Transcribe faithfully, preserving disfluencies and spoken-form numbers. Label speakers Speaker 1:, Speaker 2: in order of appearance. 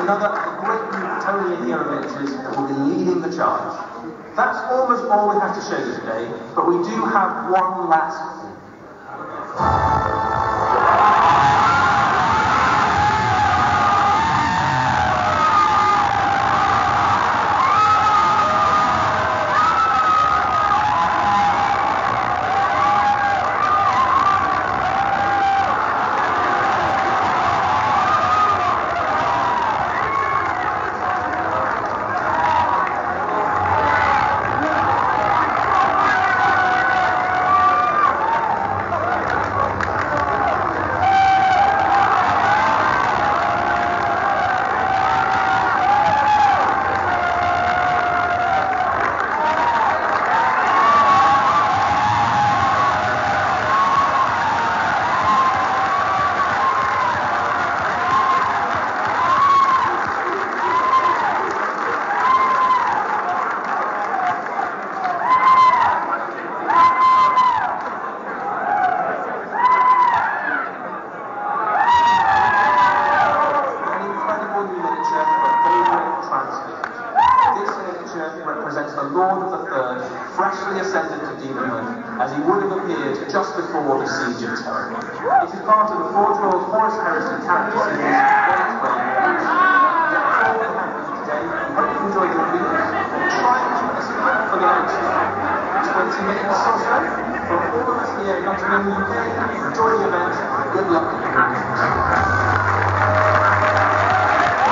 Speaker 1: another of the great new Tony Hero militaries that will be leading the charge. That's almost all we have to show you today, but we do have one last thing. Represents the Lord of the Third, freshly ascended to demonhood, as he would have appeared just before the Siege of Terror. It is part of the Forge World Horus Heresy character series, Wayne's Way. That's all we have for you today. We hope you enjoyed the reviews. Try and keep us up for the next twenty minutes or so. From all of us here in Nottingham, U K, enjoy the event. Good luck.